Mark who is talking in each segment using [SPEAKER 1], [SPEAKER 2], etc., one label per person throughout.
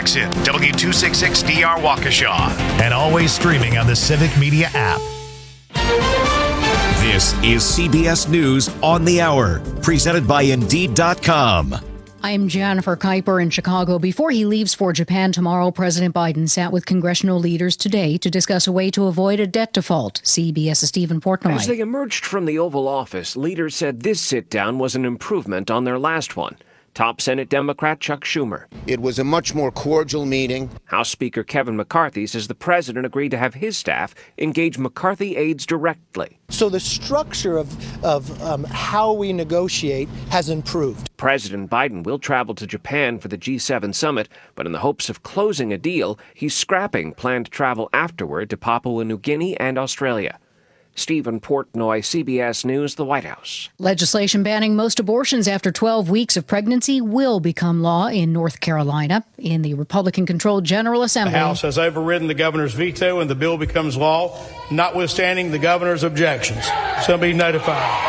[SPEAKER 1] Jackson, W266DR Waukesha, and always streaming on the Civic Media app.
[SPEAKER 2] This is CBS News on the Hour, presented by Indeed.com.
[SPEAKER 3] I'm Jennifer Kuiper in Chicago. Before he leaves for Japan tomorrow, President Biden sat with congressional leaders today to discuss a way to avoid a debt default. CBS's Stephen Portnoy.
[SPEAKER 4] As they emerged from the Oval Office, leaders said this sit-down was an improvement on their last one. Top Senate Democrat Chuck Schumer.
[SPEAKER 5] It was a much more cordial meeting.
[SPEAKER 4] House Speaker Kevin McCarthy says the president agreed to have his staff engage McCarthy aides directly.
[SPEAKER 6] So the structure of how we negotiate has improved.
[SPEAKER 4] President Biden will travel to Japan for the G7 summit, but in the hopes of closing a deal, he's scrapping planned travel afterward to Papua New Guinea and Australia. Stephen Portnoy, CBS News, the White House.
[SPEAKER 3] Legislation banning most abortions after 12 weeks of pregnancy will become law in North Carolina. In the Republican-controlled General Assembly,
[SPEAKER 7] the House has overridden the governor's veto and the bill becomes law, notwithstanding the governor's objections. So be notified.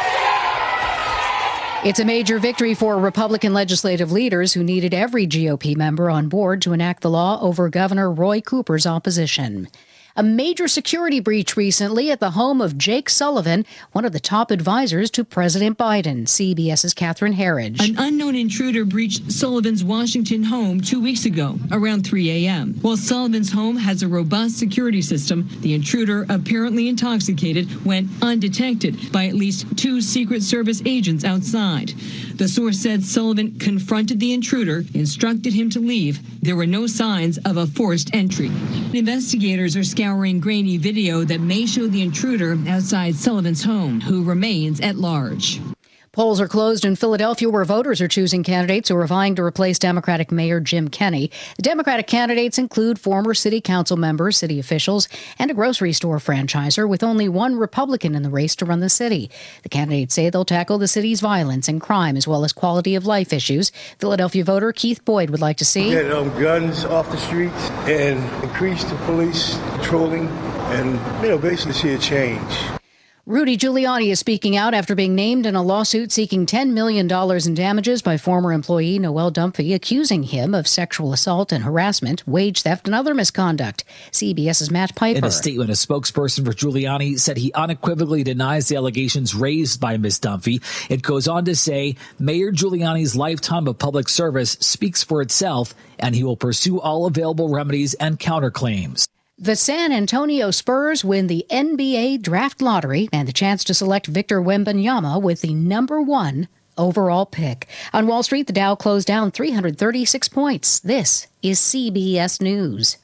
[SPEAKER 3] It's a major victory for Republican legislative leaders who needed every GOP member on board to enact the law over Governor Roy Cooper's opposition. A major security breach recently at the home of Jake Sullivan, one of the top advisors to President Biden. CBS's Catherine Herridge.
[SPEAKER 8] An unknown intruder breached Sullivan's Washington home 2 weeks ago, around 3 a.m. While Sullivan's home has a robust security system, the intruder, apparently intoxicated, went undetected by at least 2 Secret Service agents outside. The source said Sullivan confronted the intruder, instructed him to leave. There were no signs of a forced entry. Investigators are scouring grainy video that may show the intruder outside Sullivan's home, who remains at large.
[SPEAKER 3] Polls are closed in Philadelphia, where voters are choosing candidates who are vying to replace Democratic Mayor Jim Kenney. The Democratic candidates include former city council members, city officials, and a grocery store franchisor, with only one Republican in the race to run the city. The candidates say they'll tackle the city's violence and crime, as well as quality of life issues. Philadelphia voter Keith Boyd would like to see
[SPEAKER 9] get guns off the streets and increase the police patrolling and, basically see a change.
[SPEAKER 3] Rudy Giuliani is speaking out after being named in a lawsuit seeking $10 million in damages by former employee Noelle Dunphy, accusing him of sexual assault and harassment, wage theft, and other misconduct. CBS's Matt Piper.
[SPEAKER 10] In a statement, a spokesperson for Giuliani said he unequivocally denies the allegations raised by Ms. Dunphy. It goes on to say, Mayor Giuliani's lifetime of public service speaks for itself, and he will pursue all available remedies and counterclaims.
[SPEAKER 3] The San Antonio Spurs win the NBA draft lottery and the chance to select Victor Wembanyama with the number 1 overall pick. On Wall Street, the Dow closed down 336 points. This is CBS News.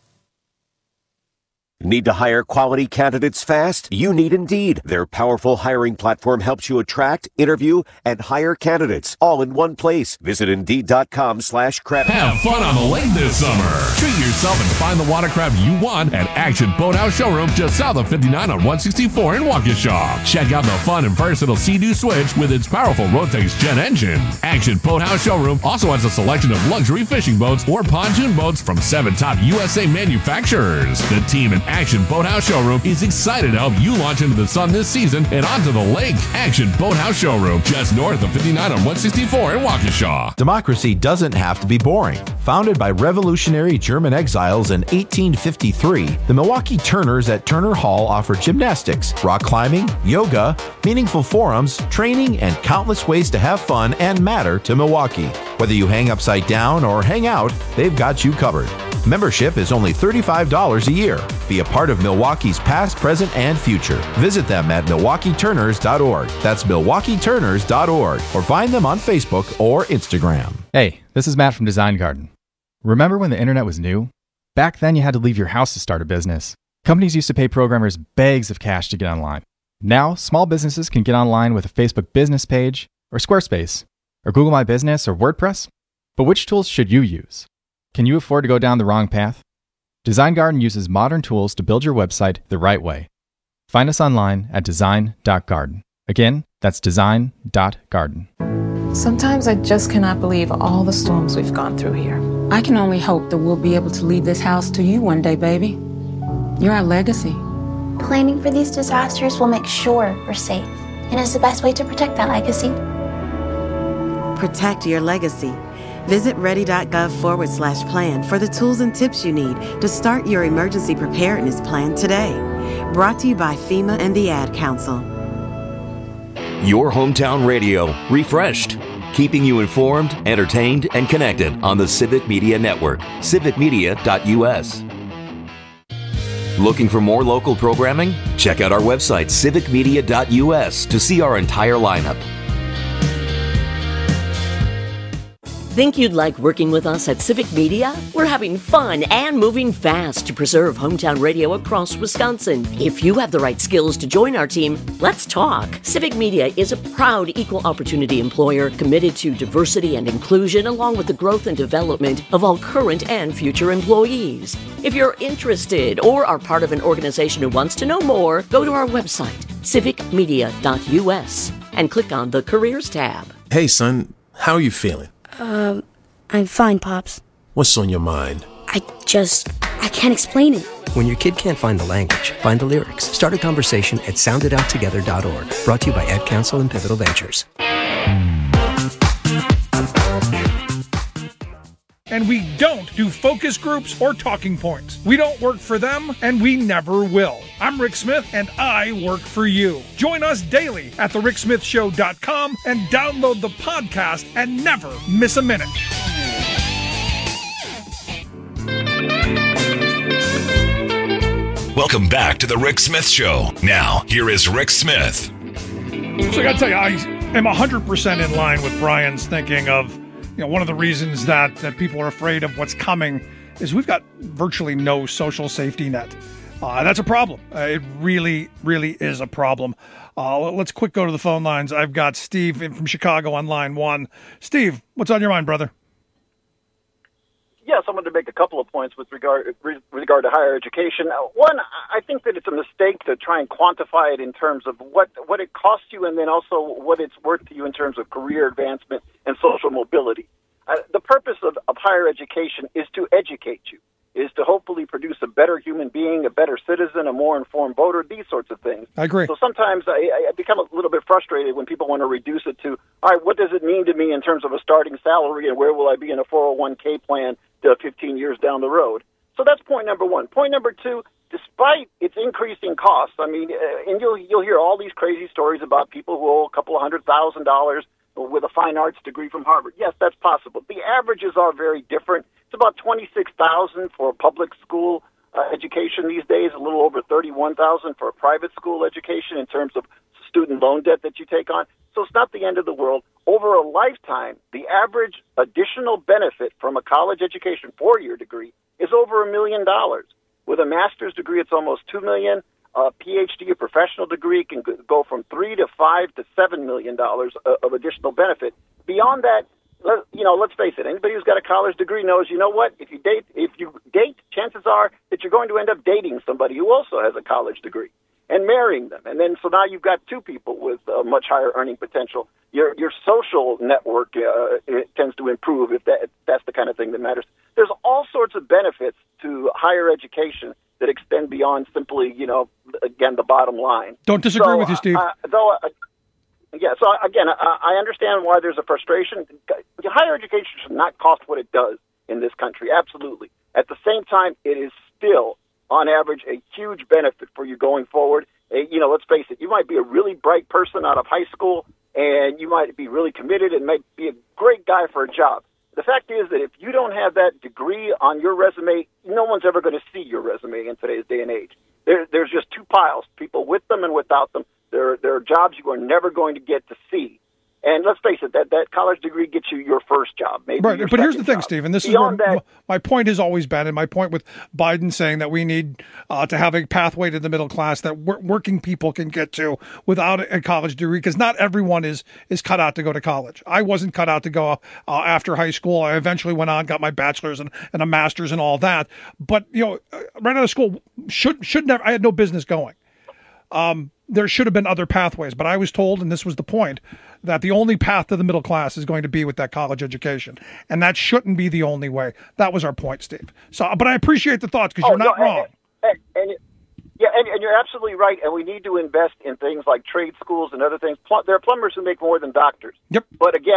[SPEAKER 2] Need to hire quality candidates fast? You need Indeed. Their powerful hiring platform helps you attract, interview, and hire candidates all in one place. Visit Indeed.com/credit.
[SPEAKER 11] Have fun on the lake this summer. Treat yourself and find the watercraft you want at Action Boathouse Showroom just south of 59 on 164 in Waukesha. Check out the fun and versatile Sea-Doo Switch with its powerful Rotax Jet engine. Action Boathouse Showroom also has a selection of luxury fishing boats or pontoon boats from 7 top USA manufacturers. The team at Action Boathouse Showroom is excited to help you launch into the sun this season and onto the lake. Action Boathouse Showroom, just north of 59 on 164 in Waukesha.
[SPEAKER 12] Democracy doesn't have to be boring. Founded by revolutionary German exiles in 1853, the Milwaukee Turners at Turner Hall offer gymnastics, rock climbing, yoga, meaningful forums, training, and countless ways to have fun and matter to Milwaukee. Whether you hang upside down or hang out, they've got you covered. Membership is only $35 a year. Be a part of Milwaukee's past, present, and future. Visit them at MilwaukeeTurners.org. That's MilwaukeeTurners.org. Or find them on Facebook or Instagram.
[SPEAKER 13] Hey, this is Matt from Design Garden. Remember when the internet was new? Back then you had to leave your house to start a business. Companies used to pay programmers bags of cash to get online. Now, small businesses can get online with a Facebook business page, or Squarespace, or Google My Business, or WordPress. But which tools should you use? Can you afford to go down the wrong path? Design Garden uses modern tools to build your website the right way. Find us online at design.garden. Again, that's design.garden.
[SPEAKER 14] Sometimes I just cannot believe all the storms we've gone through here. I can only hope that we'll be able to leave this house to you one day, baby. You're our legacy.
[SPEAKER 15] Planning for these disasters will make sure we're safe, and is the best way to protect that legacy.
[SPEAKER 16] Protect your legacy. Visit ready.gov/plan for the tools and tips you need to start your emergency preparedness plan today. Brought to you by FEMA and the Ad Council.
[SPEAKER 17] Your hometown radio, refreshed, keeping you informed, entertained, and connected on the Civic Media Network, civicmedia.us. Looking for more local programming? Check out our website, civicmedia.us, to see our entire lineup.
[SPEAKER 18] Think you'd like working with us at Civic Media? We're having fun and moving fast to preserve hometown radio across Wisconsin. If you have the right skills to join our team, let's talk. Civic Media is a proud equal opportunity employer committed to diversity and inclusion, along with the growth and development of all current and future employees. If you're interested or are part of an organization who wants to know more, go to our website, civicmedia.us, and click on the Careers tab.
[SPEAKER 19] Hey, son, how are you feeling?
[SPEAKER 20] I'm fine, Pops.
[SPEAKER 19] What's on your mind?
[SPEAKER 20] I can't explain it.
[SPEAKER 21] When your kid can't find the language, find the lyrics. Start a conversation at sounditouttogether.org. Brought to you by Ad Council and Pivotal Ventures.
[SPEAKER 22] And we don't do focus groups or talking points. We don't work for them, and we never will. I'm Rick Smith, and I work for you. Join us daily at thericksmithshow.com and download the podcast and never miss a minute.
[SPEAKER 1] Welcome back to the Rick Smith Show. Now, here is Rick Smith.
[SPEAKER 22] So I got to tell you, I am 100% in line with Brian's thinking of, one of the reasons that people are afraid of what's coming is we've got virtually no social safety net. That's a problem. It really, really is a problem. Let's quick go to the phone lines. I've got Steve from Chicago on line one. Steve, what's on your mind, brother?
[SPEAKER 23] Yes, I wanted to make a couple of points with regard to higher education. One, I think that it's a mistake to try and quantify it in terms of what it costs you, and then also what it's worth to you in terms of career advancement and social mobility. The purpose of higher education is to educate you, is to hopefully produce a better human being, a better citizen, a more informed voter, these sorts of things.
[SPEAKER 22] I agree.
[SPEAKER 23] So sometimes I become a little bit frustrated when people want to reduce it to, all right, what does it mean to me in terms of a starting salary, and where will I be in a 401k plan 15 years down the road? So that's point number one. Point number two, despite its increasing costs, and you'll hear all these crazy stories about people who owe a couple of $100,000 with a fine arts degree from Harvard. Yes, that's possible. The averages are very different. It's about $26,000 for a public school education these days, a little over $31,000 for a private school education in terms of student loan debt that you take on. So it's not the end of the world. Over a lifetime, the average additional benefit from a college education 4-year degree is over $1 million. With a master's degree, it's almost $2 million. A PhD, a professional degree, can go from $3 to $5 to $7 million of additional benefit. Beyond that, let's face it. Anybody who's got a college degree knows, if you date, chances are that you're going to end up dating somebody who also has a college degree and marrying them. And then so now you've got two people with much higher earning potential. Your social network it tends to improve if that's the kind of thing that matters. There's all sorts of benefits to higher education that extend beyond simply, again, the bottom line.
[SPEAKER 22] Don't disagree with you, Steve.
[SPEAKER 23] I understand why there's a frustration. Higher education should not cost what it does in this country, absolutely. At the same time, it is still, on average, a huge benefit for you going forward. Let's face it, you might be a really bright person out of high school, and you might be really committed and might be a great guy for a job. The fact is that if you don't have that degree on your resume, no one's ever going to see your resume in today's day and age. There's just two piles, people with them and without them. There are jobs you are never going to get to see. And let's face it, that college degree gets you your first job. Maybe
[SPEAKER 22] right, but here's the thing,
[SPEAKER 23] job.
[SPEAKER 22] Steve, and this
[SPEAKER 23] Beyond
[SPEAKER 22] is where
[SPEAKER 23] that,
[SPEAKER 22] my point has always been, and my point with Biden saying that we need to have a pathway to the middle class that working people can get to without a college degree, because not everyone is cut out to go to college. I wasn't cut out to go after high school. I eventually went on, got my bachelor's and a master's and all that. But right out of school, should never. I had no business going. There should have been other pathways, but I was told, and this was the point, that the only path to the middle class is going to be with that college education, and that shouldn't be the only way. That was our point, Steve. So, but I appreciate the thoughts because you're not wrong.
[SPEAKER 23] And you're absolutely right. And we need to invest in things like trade schools and other things. There are plumbers who make more than doctors.
[SPEAKER 22] Yep.
[SPEAKER 23] But again,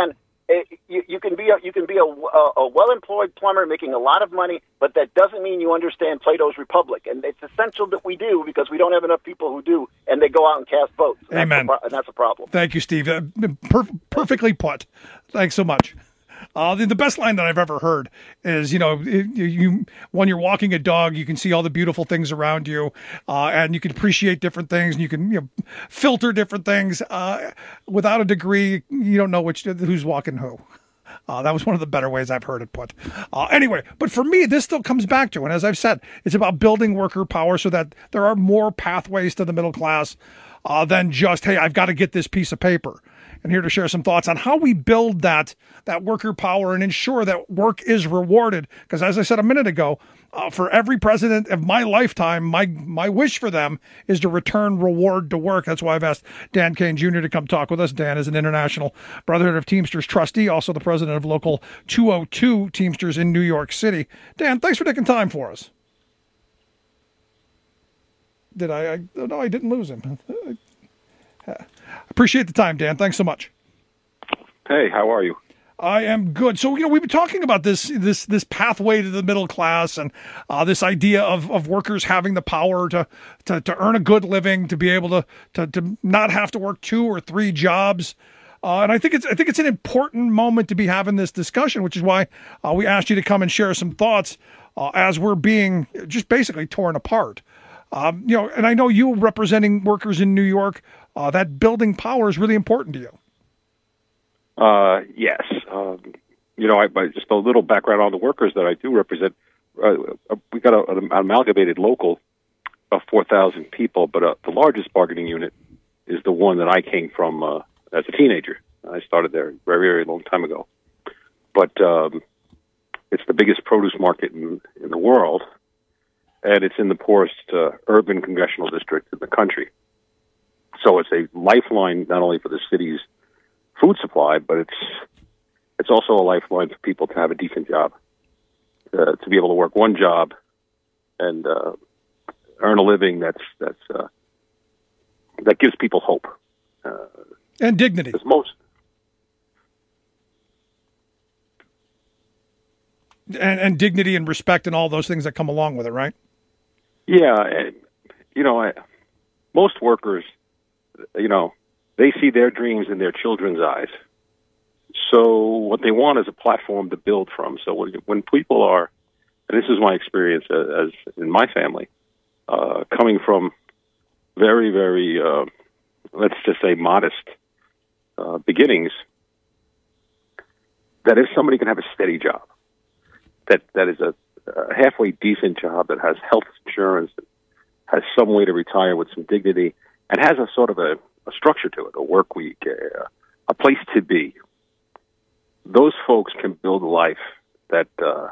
[SPEAKER 23] You can be a well-employed plumber making a lot of money, but that doesn't mean you understand Plato's Republic. And it's essential that we do, because we don't have enough people who do, and they go out and cast votes. And
[SPEAKER 22] Amen.
[SPEAKER 23] That's a problem.
[SPEAKER 22] Thank you, Steve. Perfectly put. Thanks so much. The best line that I've ever heard is, you when you're walking a dog, you can see all the beautiful things around you, and you can appreciate different things, and you can filter different things. Without a degree, you don't know who's walking who. That was one of the better ways I've heard it put. Anyway, but for me, this still comes back to, and as I've said, it's about building worker power so that there are more pathways to the middle class than just, hey, I've got to get this piece of paper. And here to share some thoughts on how we build that worker power and ensure that work is rewarded. Because as I said a minute ago, for every president of my lifetime, my wish for them is to return reward to work. That's why I've asked Dan Kane Jr. to come talk with us. Dan is an International Brotherhood of Teamsters trustee, also the president of Local 202 Teamsters in New York City. Dan, thanks for taking time for us. Did I? No, I didn't lose him. Appreciate the time, Dan. Thanks so much.
[SPEAKER 4] Hey, how are you?
[SPEAKER 22] I am good. So, we've been talking about this pathway to the middle class and this idea of workers having the power to earn a good living, to be able to not have to work 2 or 3 jobs. And I think it's an important moment to be having this discussion, which is why we asked you to come and share some thoughts as we're being just basically torn apart. And I know you representing workers in New York, that building power is really important to you.
[SPEAKER 4] Yes. I just a little background on the workers that I do represent. We got an amalgamated local of 4,000 people, but the largest bargaining unit is the one that I came from as a teenager. I started there a very, very long time ago. But it's the biggest produce market in the world, and it's in the poorest urban congressional district in the country. So it's a lifeline not only for the city's food supply, but it's also a lifeline for people to have a decent job, to be able to work one job and earn a living that gives people hope
[SPEAKER 22] and dignity. And dignity and respect and all those things that come along with it, right?
[SPEAKER 4] Yeah, most workers, they see their dreams in their children's eyes. So what they want is a platform to build from. So when people are, and this is my experience as in my family, coming from very, very, let's just say modest beginnings, that if somebody can have a steady job, that is a halfway decent job that has health insurance, has some way to retire with some dignity, and has a sort of a structure to it, a work week, a place to be. Those folks can build a life that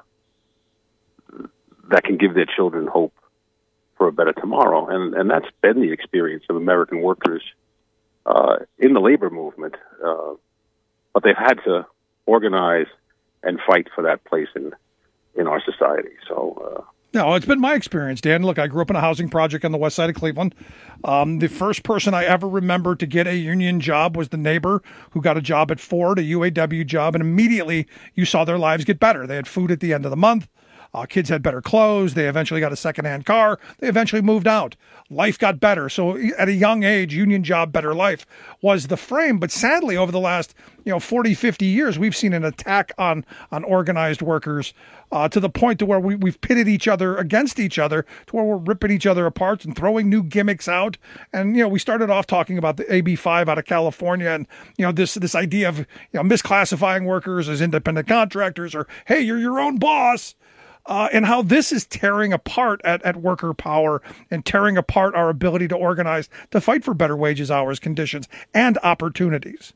[SPEAKER 4] can give their children hope for a better tomorrow, and that's been the experience of American workers in the labor movement. But they've had to organize and fight for that place in our society. So.
[SPEAKER 22] No, it's been my experience, Dan. Look, I grew up in a housing project on the west side of Cleveland. The first person I ever remember to get a union job was the neighbor who got a job at Ford, a UAW job, and immediately you saw their lives get better. They had food at the end of the month. Kids had better clothes. They eventually got a secondhand car. They eventually moved out. Life got better. So at a young age, union job, better life was the frame. But sadly, over the last 40, 50 years, we've seen an attack on organized workers to the point to where we've pitted each other against each other, to where we're ripping each other apart and throwing new gimmicks out. And, we started off talking about the AB5 out of California and, this idea of, misclassifying workers as independent contractors or, hey, you're your own boss. And how this is tearing apart at worker power and tearing apart our ability to organize, to fight for better wages, hours, conditions, and opportunities.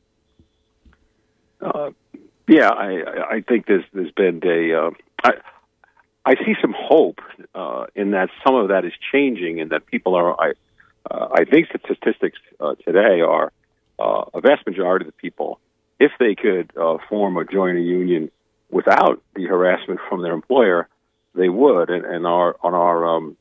[SPEAKER 4] Yeah, I think there's been I see some hope in that some of that is changing and that people are, I think the statistics today are a vast majority of the people, if they could form or join a union without the harassment from their employer, they would. And the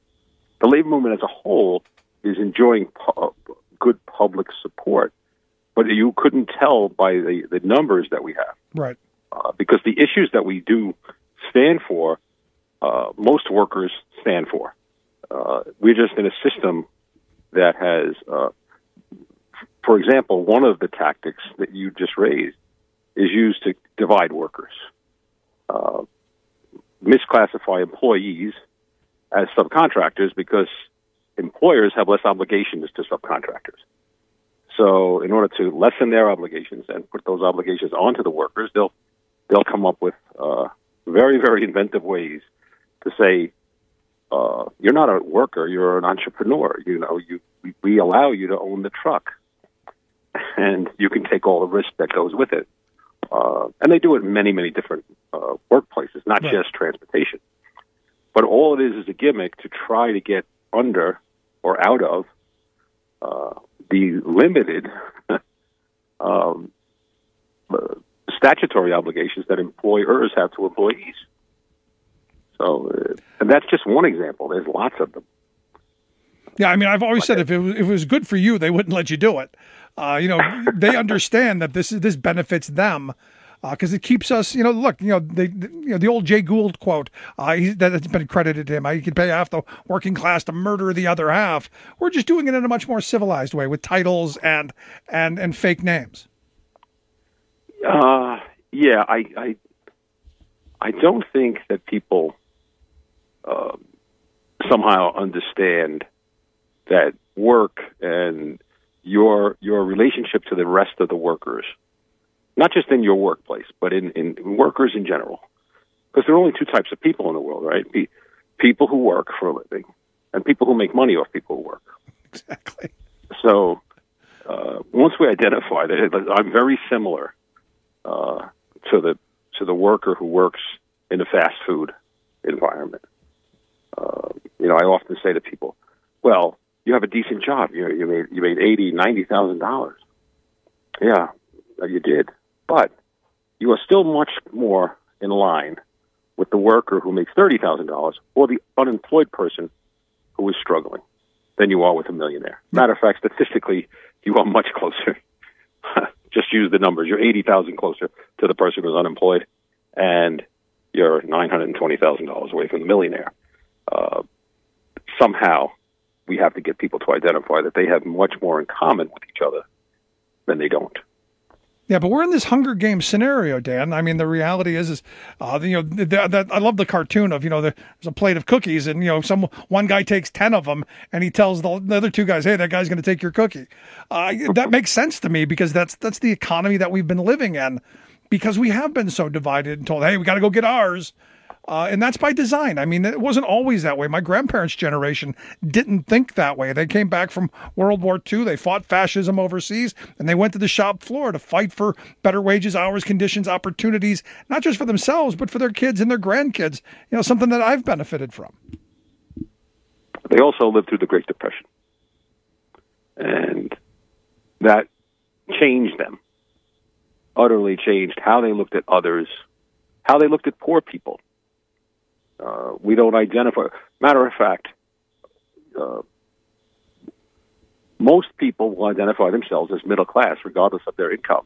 [SPEAKER 4] labor movement as a whole is enjoying good public support. but you couldn't tell by the numbers that we have.
[SPEAKER 22] Right.
[SPEAKER 4] Because the issues that we do stand for, most workers stand for. We're just in a system that has, for example, one of the tactics that you just raised is used to divide workers, misclassify employees as subcontractors because employers have less obligations to subcontractors. So in order to lessen their obligations and put those obligations onto the workers, they'll come up with very, very inventive ways to say, you're not a worker, you're an entrepreneur. We allow you to own the truck, and you can take all the risk that goes with it. And they do it in many, many different workplaces, not just transportation. But all it is a gimmick to try to get under or out of the limited statutory obligations that employers have to employees. So, and that's just one example. There's lots of them.
[SPEAKER 22] Yeah, I mean, I've always said if it was good for you, they wouldn't let you do it. They understand that this benefits them because it keeps us. Look, the old Jay Gould quote that's been credited to him. He could pay half the working class to murder the other half. We're just doing it in a much more civilized way with titles and fake names.
[SPEAKER 4] Yeah, I don't think that people somehow understand that work and your relationship to the rest of the workers, not just in your workplace, but in workers in general. Because there are only two types of people in the world, right? People who work for a living and people who make money off people who work.
[SPEAKER 22] Exactly.
[SPEAKER 4] So once we identify that, I'm very similar to the worker who works in a fast food environment. I often say to people, well, you have a decent job. You made $80,000, $90,000. Yeah, you did. But you are still much more in line with the worker who makes $30,000 or the unemployed person who is struggling than you are with a millionaire. Matter of fact, statistically, you are much closer. Just use the numbers. You're 80,000 closer to the person who's unemployed, and you're $920,000 away from the millionaire. Somehow, we have to get people to identify that they have much more in common with each other than they don't.
[SPEAKER 22] Yeah, but we're in this Hunger Games scenario, Dan. I mean, the reality is I love the cartoon of, there's a plate of cookies and, one guy takes 10 of them and he tells the other two guys, hey, that guy's going to take your cookie. That makes sense to me because that's the economy that we've been living in because we have been so divided and told, hey, we got to go get ours. And that's by design. I mean, it wasn't always that way. My grandparents' generation didn't think that way. They came back from World War II. They fought fascism overseas, and they went to the shop floor to fight for better wages, hours, conditions, opportunities, not just for themselves, but for their kids and their grandkids, something that I've benefited from.
[SPEAKER 4] They also lived through the Great Depression, and that changed them, utterly changed how they looked at others, how they looked at poor people. We don't identify. Matter of fact, most people will identify themselves as middle class, regardless of their income.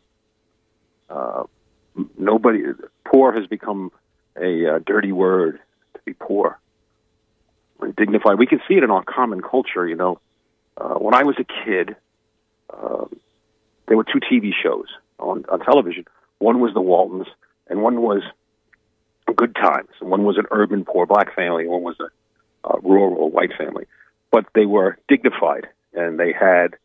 [SPEAKER 4] Poor has become a dirty word to be poor. Dignified. We can see it in our common culture. When I was a kid, there were two TV shows on television. One was The Waltons, and one was Good Times. One was an urban poor black family, and one was a rural white family. But they were dignified, and they had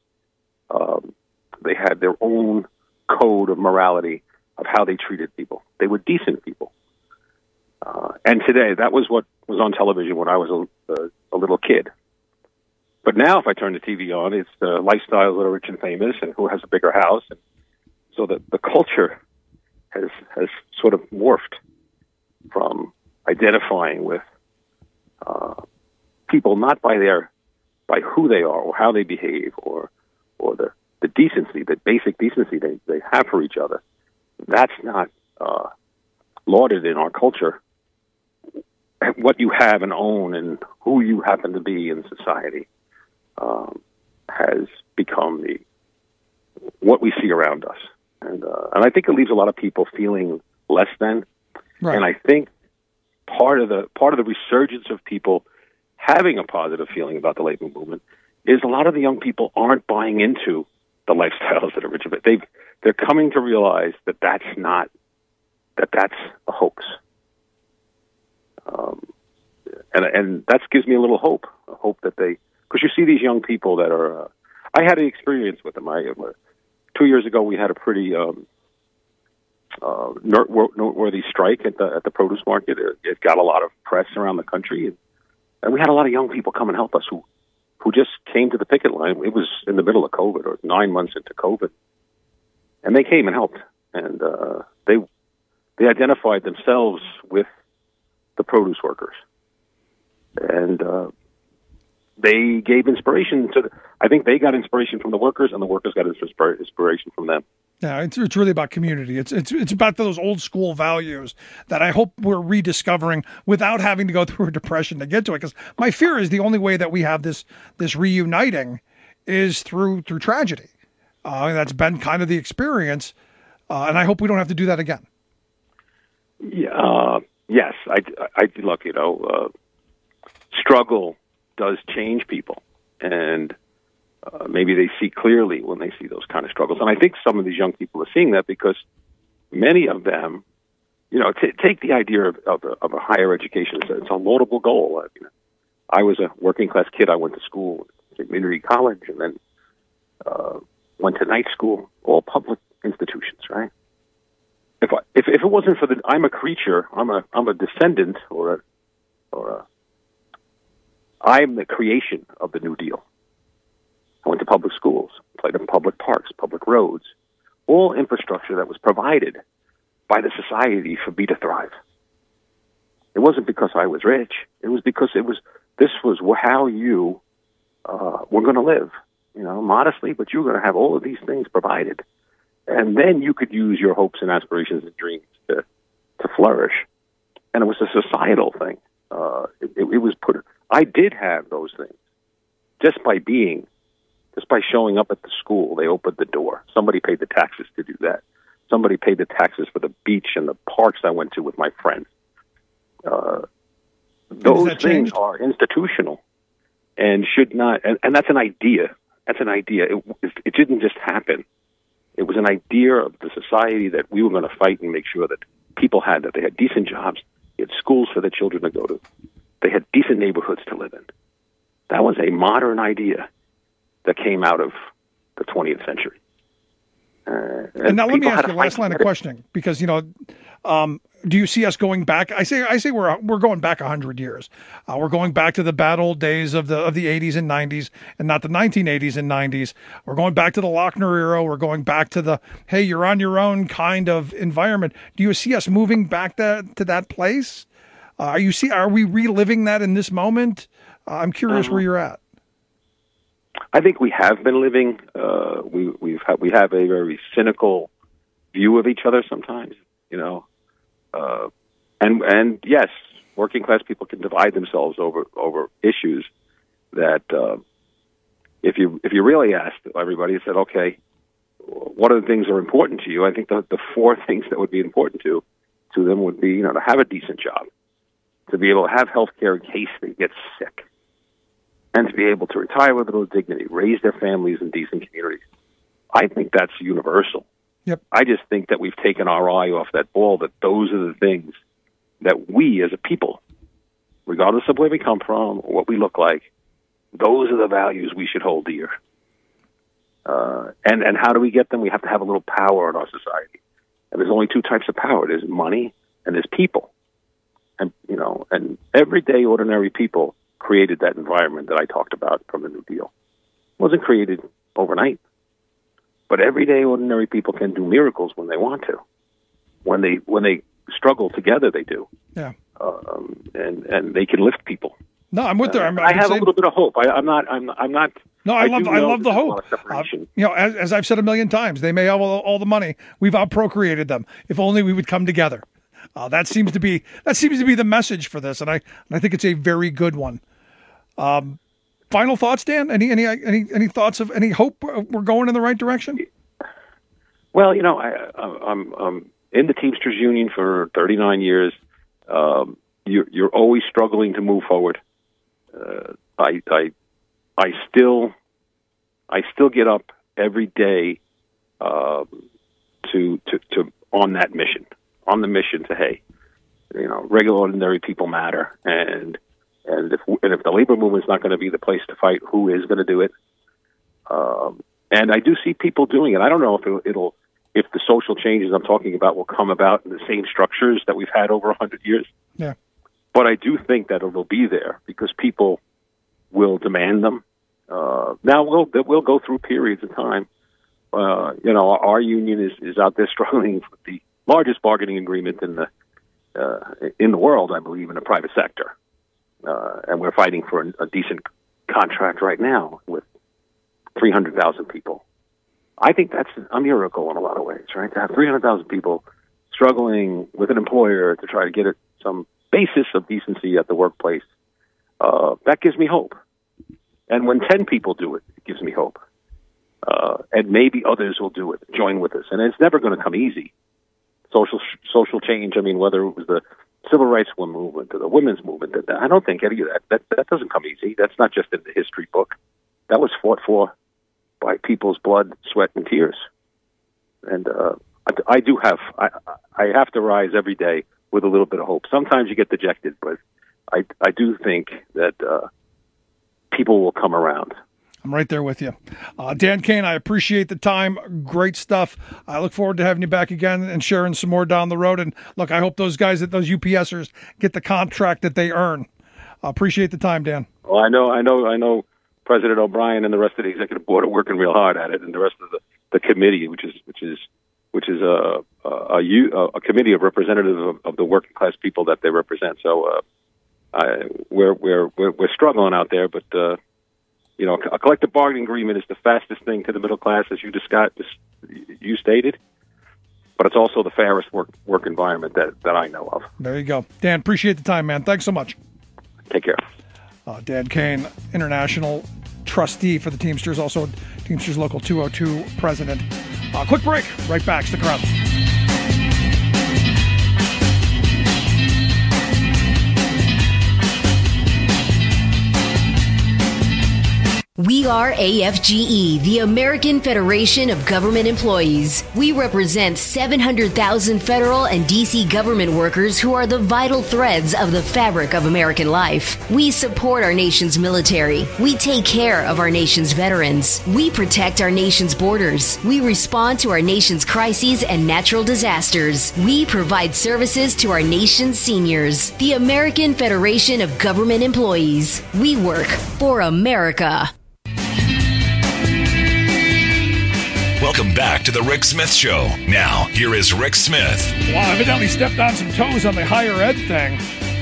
[SPEAKER 4] their own code of morality of how they treated people. They were decent people. And today, that was what was on television when I was a little kid. But now, if I turn the TV on, it's the lifestyles that are rich and famous, and who has a bigger house. And so the culture has sort of morphed from identifying with people not by who they are or how they behave or the decency, the basic decency they have for each other. That's not lauded in our culture. What you have and own and who you happen to be in society has become what we see around us, and I think it leaves a lot of people feeling less than.
[SPEAKER 22] Right.
[SPEAKER 4] And I think part of the resurgence of people having a positive feeling about the labor movement is a lot of the young people aren't buying into the lifestyles that are rich. They're coming to realize that that's a hoax. And that gives me a little hope that because you see these young people that are, I had an experience with them. 2 years ago, we had a pretty noteworthy strike at the produce market. It got a lot of press around the country, and we had a lot of young people come and help us who just came to the picket line. It was in the middle of COVID, or 9 months into COVID, and they came and helped, and they identified themselves with the produce workers, and they gave inspiration to. I think they got inspiration from the workers, and the workers got inspiration from them.
[SPEAKER 22] Yeah, it's really about community. It's about those old school values that I hope we're rediscovering without having to go through a depression to get to it. Because my fear is the only way that we have this reuniting is through tragedy. That's been kind of the experience, and I hope we don't have to do that again.
[SPEAKER 4] Yeah. Yes, I look. Struggle does change people, and maybe they see clearly when they see those kind of struggles. And I think some of these young people are seeing that because many of them, take the idea of a higher education. It's a laudable goal. I was a working class kid. I went to school at community college, and then went to night school, all public institutions, right? If it wasn't for I'm a creature, I'm a descendant, I'm the creation of the New Deal. I went to public schools, played in public parks, public roads, all infrastructure that was provided by the society for me to thrive. It wasn't because I was rich. It was because this was how you were going to live, modestly, but you were going to have all of these things provided. And then you could use your hopes and aspirations and dreams to flourish. And it was a societal thing. It was I did have those things just by showing up at the school. They opened the door. Somebody paid the taxes to do that. Somebody paid the taxes for the beach and the parks I went to with my friends. Those things are institutional and should not. And that's an idea. That's an idea. It didn't just happen. It was an idea of the society that we were going to fight and make sure that people that they had decent jobs, they had schools for their children to go to, they had decent neighborhoods to live in. That was a modern idea that came out of the 20th century.
[SPEAKER 22] And now let me ask you the last line of questioning, because, do you see us going back? I say we're going back 100 years. We're going back to the bad old days of the 80s and 90s, and not the 1980s and 90s. We're going back to the Lochner era. We're going back to the, hey, you're on your own kind of environment. Do you see us moving back to that place? Are we reliving that in this moment? I'm curious where you're at.
[SPEAKER 4] I think we have been living. We have a very cynical view of each other sometimes, and yes, working class people can divide themselves over issues that if you really asked everybody and said, okay, what are the things that are important to you? I think the four things that would be important to them would be, to have a decent job, to be able to have health care in case they get sick, and to be able to retire with a little dignity, raise their families in decent communities. I think that's universal.
[SPEAKER 22] Yep.
[SPEAKER 4] I just think that we've taken our eye off that ball, that those are the things that we as a people, regardless of where we come from or what we look like, those are the values we should hold dear. And how do we get them? We have to have a little power in our society. And there's only two types of power. There's money and there's people. And, and everyday ordinary people created that environment that I talked about from the New Deal. It wasn't created overnight. But everyday ordinary people can do miracles when they want to. When they struggle together, they do.
[SPEAKER 22] Yeah.
[SPEAKER 4] And they can lift people.
[SPEAKER 22] No, I'm with there.
[SPEAKER 4] I have a little bit of hope. I'm not.
[SPEAKER 22] No, I love the hope. As I've said a million times, they may have all the money. We've outprocreated them. If only we would come together. That seems to be the message for this, and I think it's a very good one. Final thoughts, Dan? Any thoughts of any hope we're going in the right direction?
[SPEAKER 4] Well, I'm in the Teamsters Union for 39 years. You're always struggling to move forward. I still get up every day to on that mission, on the mission to, hey, regular ordinary people matter, and if the labor movement's not going to be the place to fight, who is going to do it? And I do see people doing it. I don't know if the social changes I'm talking about will come about in the same structures that we've had over 100 years.
[SPEAKER 22] Yeah.
[SPEAKER 4] But I do think that it will be there because people will demand them. Now we'll go through periods of time. Our union is out there struggling with the largest bargaining agreement in the world, I believe, in the private sector, and we're fighting for a decent contract right now with 300,000 people. I think that's a miracle in a lot of ways, right? To have 300,000 people struggling with an employer to try to get some basis of decency at the workplace, that gives me hope. And when 10 people do it, it gives me hope. And maybe others will do it, join with us. And it's never going to come easy. Social change, I mean, whether it was the civil rights movement or the women's movement, I don't think any of that doesn't come easy. That's not just in the history book. That was fought for by people's blood, sweat, and tears. And I have to rise every day with a little bit of hope. Sometimes you get dejected, but I do think that people will come around.
[SPEAKER 22] I'm right there with you. Dan Kane, I appreciate the time. Great stuff. I look forward to having you back again and sharing some more down the road. And look, I hope those UPSers get the contract that they earn. Appreciate the time, Dan.
[SPEAKER 4] Well, I know President O'Brien and the rest of the executive board are working real hard at it, and the rest of the committee, which is a committee of representatives of the working class people that they represent. So we're struggling out there, but a collective bargaining agreement is the fastest thing to the middle class, as you stated. But it's also the fairest work environment that I know of.
[SPEAKER 22] There you go, Dan. Appreciate the time, man. Thanks so much.
[SPEAKER 4] Take care.
[SPEAKER 22] Dan Kane, international trustee for the Teamsters, also Teamsters Local 202 president. Quick break. Right back. Stick around.
[SPEAKER 5] We are AFGE, the American Federation of Government Employees. We represent 700,000 federal and D.C. government workers who are the vital threads of the fabric of American life. We support our nation's military. We take care of our nation's veterans. We protect our nation's borders. We respond to our nation's crises and natural disasters. We provide services to our nation's seniors. The American Federation of Government Employees. We work for America.
[SPEAKER 1] Welcome back to the Rick Smith Show. Now, here is Rick Smith.
[SPEAKER 22] Well, I evidently stepped on some toes on the higher ed thing.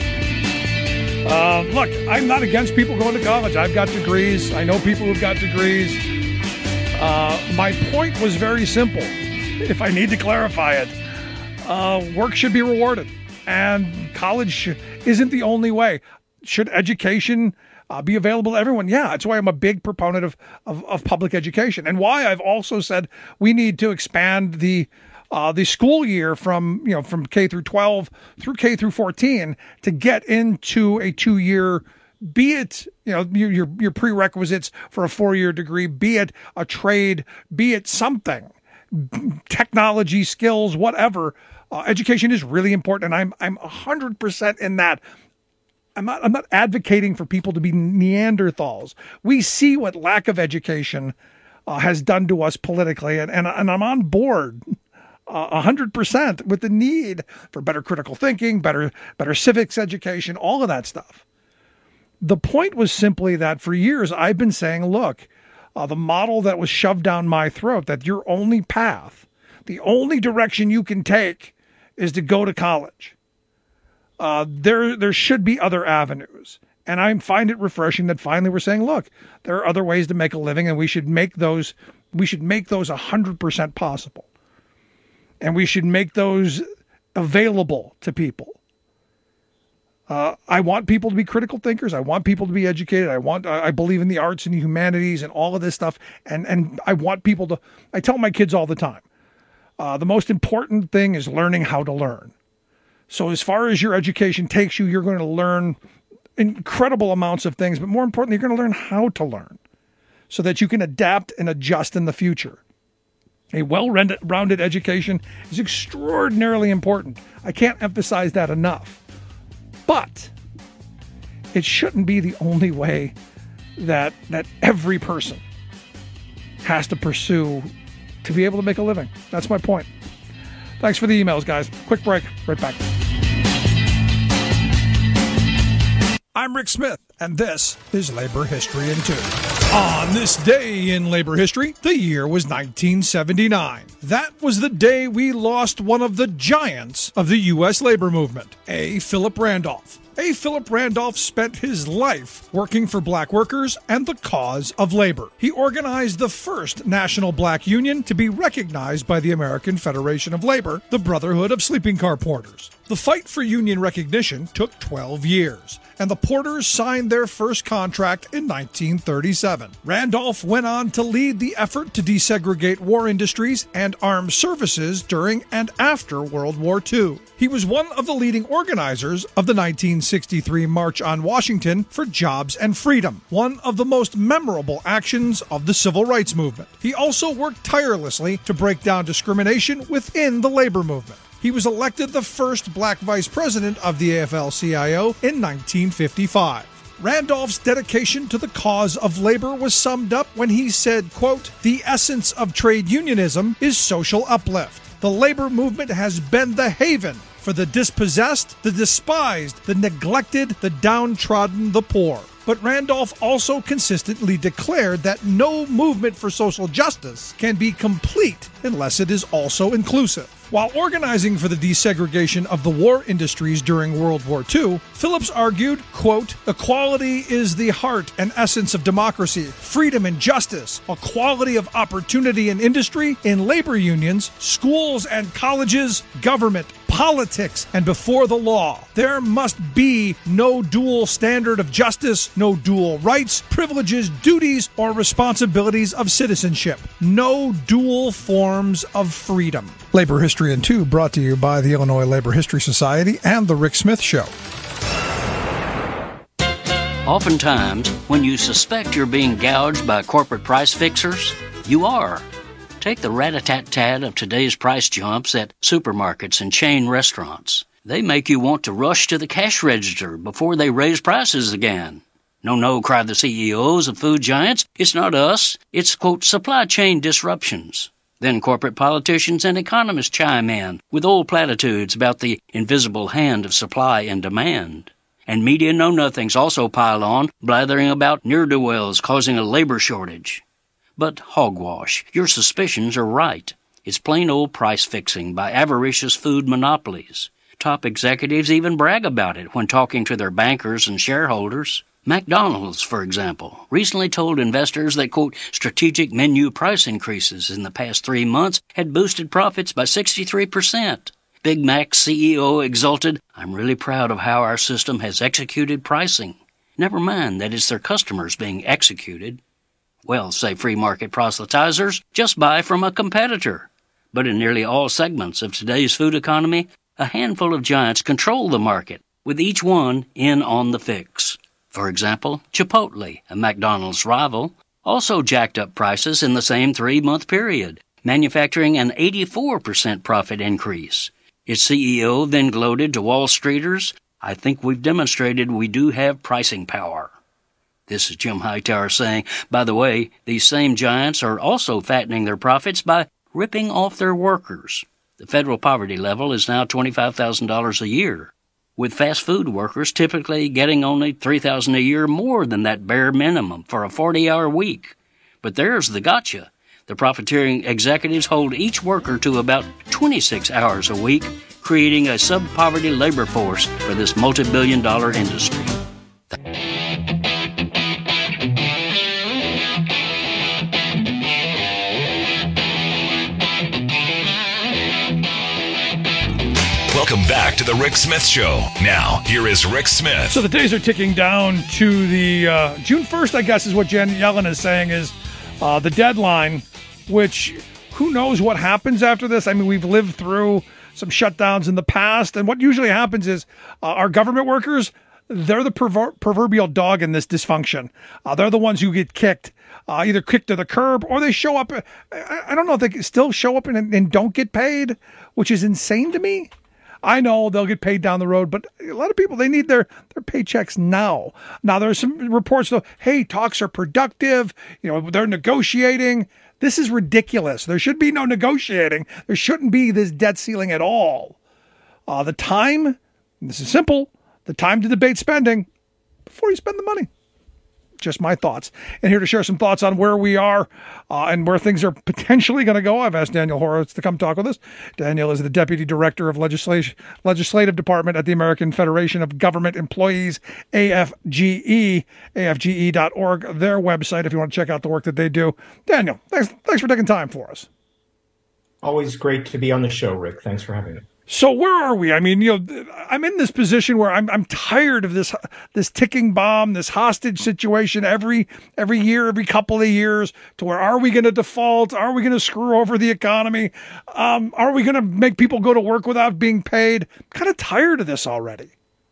[SPEAKER 22] Look, I'm not against people going to college. I've got degrees. I know people who've got degrees. My point was very simple. If I need to clarify it, work should be rewarded. And college isn't the only way. Should education be available to everyone? Yeah, that's why I'm a big proponent of public education, and why I've also said we need to expand the school year from K through 12 through K through 14 to get into a 2-year, be it your prerequisites for a 4-year degree, be it a trade, be it something, technology, skills, whatever. Education is really important, and I'm 100% in that. I'm not advocating for people to be Neanderthals. We see what lack of education has done to us politically, and I'm on board 100% with the need for better critical thinking, better civics education, all of that stuff. The point was simply that for years I've been saying, look, the model that was shoved down my throat, that your only path, the only direction you can take is to go to college. There should be other avenues. And I find it refreshing that finally we're saying, look, there are other ways to make a living, and we should make those 100% possible. And we should make those available to people. I want people to be critical thinkers. I want people to be educated. I believe in the arts and the humanities and all of this stuff. And I want people to, I tell my kids all the time, The most important thing is learning how to learn. So as far as your education takes you, you're going to learn incredible amounts of things, but more importantly, you're going to learn how to learn so that you can adapt and adjust in the future. A well-rounded education is extraordinarily important. I can't emphasize that enough. But it shouldn't be the only way that every person has to pursue to be able to make a living. That's my point. Thanks for the emails, guys. Quick break. Right back. I'm Rick Smith, and this is Labor History in 2. On this day in labor history, the year was 1979. That was the day we lost one of the giants of the U.S. labor movement, A. Philip Randolph. A. Philip Randolph spent his life working for black workers and the cause of labor. He organized the first national black union to be recognized by the American Federation of Labor, the Brotherhood of Sleeping Car Porters. The fight for union recognition took 12 years, and the porters signed their first contract in 1937. Randolph went on to lead the effort to desegregate war industries and armed services during and after World War II. He was one of the leading organizers of the 1963 March on Washington for Jobs and Freedom, one of the most memorable actions of the Civil Rights Movement. He also worked tirelessly to break down discrimination within the labor movement. He was elected the first black vice president of the AFL-CIO in 1955. Randolph's dedication to the cause of labor was summed up when he said, quote, "The essence of trade unionism is social uplift. The labor movement has been the haven for the dispossessed, the despised, the neglected, the downtrodden, the poor." But Randolph also consistently declared that no movement for social justice can be complete unless it is also inclusive. While organizing for the desegregation of the war industries during World War II, Phillips argued, quote, "Equality is the heart and essence of democracy, freedom and justice, equality of opportunity in industry, in labor unions, schools and colleges, government, politics, and before the law. There must be no dual standard of justice, no dual rights, privileges, duties, or responsibilities of citizenship. No dual forms of freedom." Labor History in 2 brought to you by the Illinois Labor History Society and The Rick Smith Show.
[SPEAKER 6] Oftentimes, when you suspect you're being gouged by corporate price fixers, you are. Take the rat-a-tat-tat of today's price jumps at supermarkets and chain restaurants. They make you want to rush to the cash register before they raise prices again. No, cry the CEOs of food giants. It's not us. It's, quote, supply chain disruptions. Then corporate politicians and economists chime in with old platitudes about the invisible hand of supply and demand. And media know-nothings also pile on, blathering about ne'er-do-wells causing a labor shortage. But hogwash, your suspicions are right. It's plain old price fixing by avaricious food monopolies. Top executives even brag about it when talking to their bankers and shareholders. McDonald's, for example, recently told investors that, quote, strategic menu price increases in the past 3 months had boosted profits by 63%. Big Mac's CEO exulted, "I'm really proud of how our system has executed pricing." Never mind that it's their customers being executed. Well, say free market proselytizers, just buy from a competitor. But in nearly all segments of today's food economy, a handful of giants control the market, with each one in on the fix. For example, Chipotle, a McDonald's rival, also jacked up prices in the same 3-month period, manufacturing an 84% profit increase. Its CEO then gloated to Wall Streeters, "I think we've demonstrated we do have pricing power." This is Jim Hightower saying, by the way, these same giants are also fattening their profits by ripping off their workers. The federal poverty level is now $25,000 a year, with fast food workers typically getting only $3,000 a year more than that bare minimum for a 40-hour week. But there's the gotcha. The profiteering executives hold each worker to about 26 hours a week, creating a sub-poverty labor force for this multi-billion-dollar industry.
[SPEAKER 1] Welcome back to the Rick Smith Show. Now, here is Rick Smith.
[SPEAKER 22] So the days are ticking down to the June 1st, I guess, is what Janet Yellen is saying is the deadline, which who knows what happens after this? I mean, we've lived through some shutdowns in the past, and what usually happens is our government workers, they're the proverbial dog in this dysfunction. They're the ones who get kicked, either kicked to the curb, or they show up. I don't know if they still show up and don't get paid, which is insane to me. I know they'll get paid down the road, but a lot of people, they need their paychecks now. Now, there's some reports, though, hey, talks are productive. They're negotiating. This is ridiculous. There should be no negotiating. There shouldn't be this debt ceiling at all. The time, this is simple, the time to debate spending before you spend the money. Just my thoughts. And here to share some thoughts on where we are and where things are potentially going to go, I've asked Daniel Horowitz to come talk with us. Daniel is the Deputy Director of Legislative Department at the American Federation of Government Employees, AFGE, afge.org, their website, if you want to check out the work that they do. Daniel, thanks for taking time for us.
[SPEAKER 7] Always great to be on the show, Rick. Thanks for having me.
[SPEAKER 22] So where are we? I mean, I'm in this position where I'm tired of this ticking bomb, this hostage situation every year, every couple of years, to where are we going to default? Are we going to screw over the economy? Are we going to make people go to work without being paid? I'm kind of tired of this already.